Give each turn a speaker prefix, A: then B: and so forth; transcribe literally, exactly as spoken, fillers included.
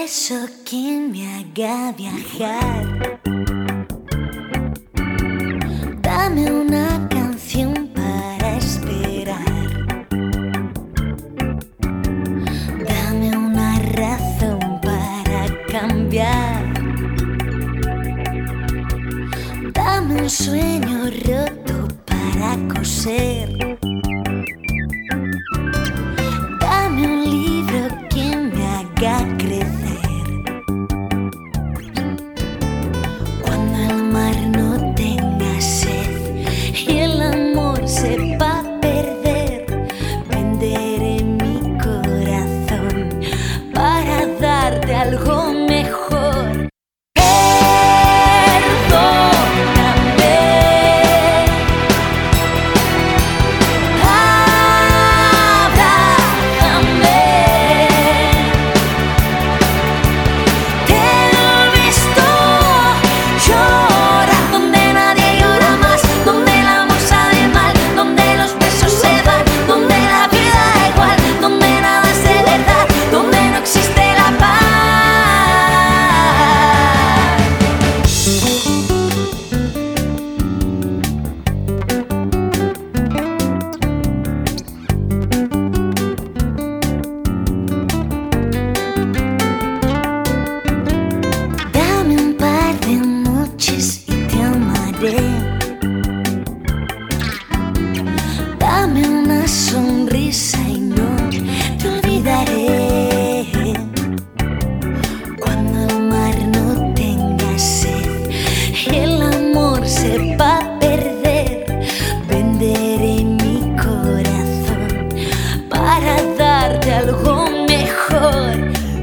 A: beso que me haga viajar. Dame una canción para esperar. Dame una razón para cambiar. Dame un sueño roto para coser. Dame un libro que me haga crecer. Cuando el mar no tenga sed y el amor sepa perder, venderé mi corazón para darte algo mejor. Dame una sonrisa y no te olvidaré. Cuando el mar no tenga sed y el amor sepa perder, venderé mi corazón para darte algo mejor.